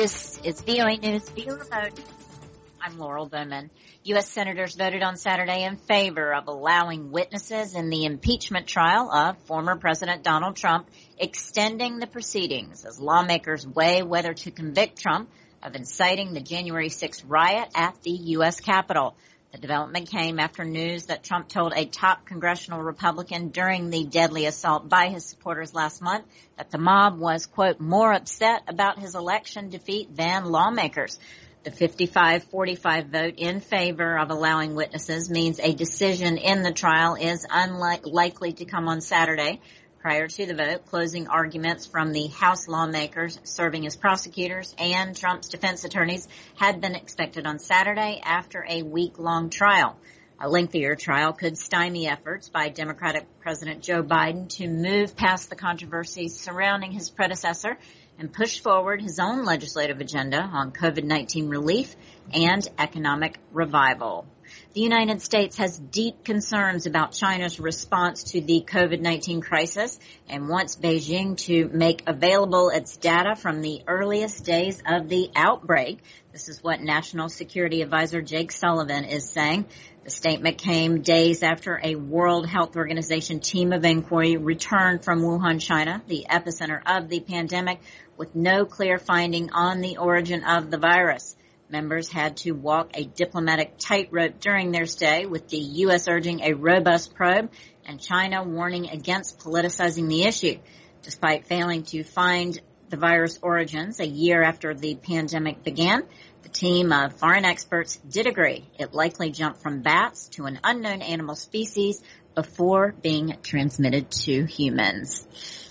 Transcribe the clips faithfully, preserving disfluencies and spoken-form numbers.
This is V O A News via remote. I'm Laurel Bowman. U S senators voted on Saturday in favor of allowing witnesses in the impeachment trial of former President Donald Trump, extending the proceedings as lawmakers weigh whether to convict Trump of inciting the January sixth riot at the U S Capitol. The development came after news that Trump told a top congressional Republican during the deadly assault by his supporters last month that the mob was, quote, more upset about his election defeat than lawmakers. The fifty-five forty-five vote in favor of allowing witnesses means a decision in the trial is unlikely to come on Saturday. Prior to the vote, closing arguments from the House lawmakers serving as prosecutors and Trump's defense attorneys had been expected on Saturday after a week-long trial. A lengthier trial could stymie efforts by Democratic President Joe Biden to move past the controversies surrounding his predecessor and push forward his own legislative agenda on COVID nineteen relief and economic revival. The United States has deep concerns about China's response to the COVID nineteen crisis and wants Beijing to make available its data from the earliest days of the outbreak. This is what National Security Advisor Jake Sullivan is saying. The statement came days after a World Health Organization team of inquiry returned from Wuhan, China, the epicenter of the pandemic, with no clear finding on the origin of the virus. Members had to walk a diplomatic tightrope during their stay, with the U S urging a robust probe and China warning against politicizing the issue. Despite failing to find the virus origins a year after the pandemic began, the team of foreign experts did agree it likely jumped from bats to an unknown animal species before being transmitted to humans.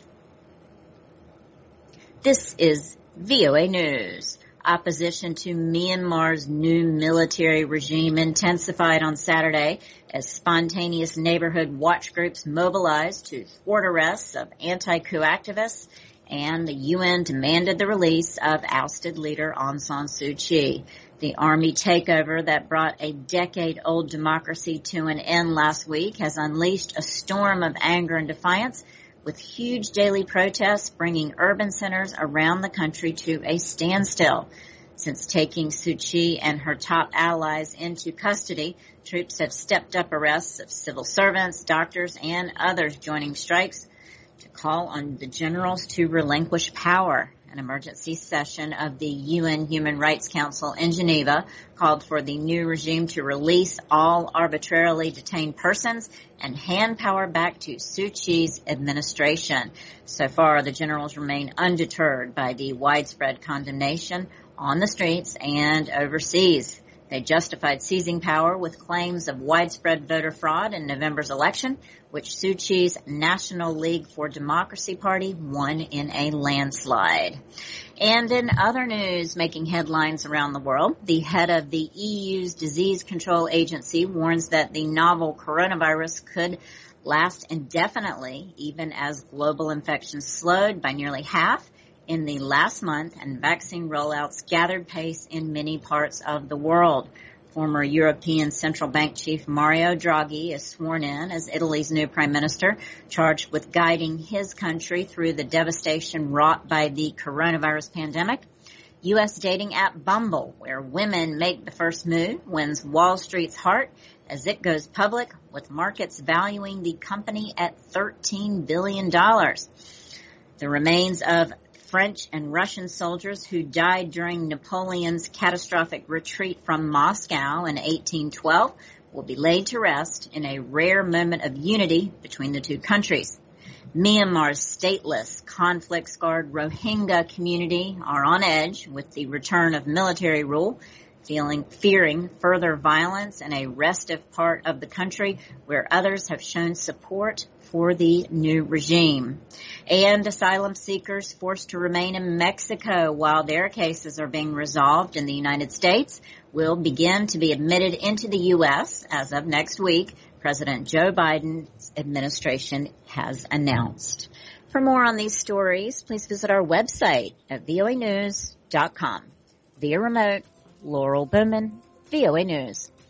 This is V O A News. Opposition to Myanmar's new military regime intensified on Saturday as spontaneous neighborhood watch groups mobilized to thwart arrests of anti-coup activists, and the U N demanded the release of ousted leader Aung San Suu Kyi. The army takeover that brought a decade-old democracy to an end last week has unleashed a storm of anger and defiance, with huge daily protests bringing urban centers around the country to a standstill. Since taking Suu Kyi and her top allies into custody, troops have stepped up arrests of civil servants, doctors, and others joining strikes to call on the generals to relinquish power. An emergency session of the U N Human Rights Council in Geneva called for the new regime to release all arbitrarily detained persons and hand power back to Suu Kyi's administration. So far, the generals remain undeterred by the widespread condemnation on the streets and overseas. They justified seizing power with claims of widespread voter fraud in November's election, which Suu Kyi's National League for Democracy Party won in a landslide. And in other news making headlines around the world, the head of the E U's Disease Control Agency warns that the novel coronavirus could last indefinitely, even as global infections slowed by nearly half in the last month and vaccine rollouts gathered pace in many parts of the world. Former European Central Bank Chief Mario Draghi is sworn in as Italy's new prime minister, charged with guiding his country through the devastation wrought by the coronavirus pandemic. U S dating app Bumble, where women make the first move, wins Wall Street's heart as it goes public, with markets valuing the company at thirteen billion dollars. The remains of French and Russian soldiers who died during Napoleon's catastrophic retreat from Moscow in eighteen twelve will be laid to rest in a rare moment of unity between the two countries. Myanmar's stateless, conflict-scarred Rohingya community are on edge with the return of military rule, feeling fearing further violence in a restive part of the country where others have shown support for the new regime. And asylum seekers forced to remain in Mexico while their cases are being resolved in the United States will begin to be admitted into the U S as of next week, President Joe Biden's administration has announced. For more on these stories, please visit our website at V O A news dot com. Via remote, Laurel Bowman, V O A News.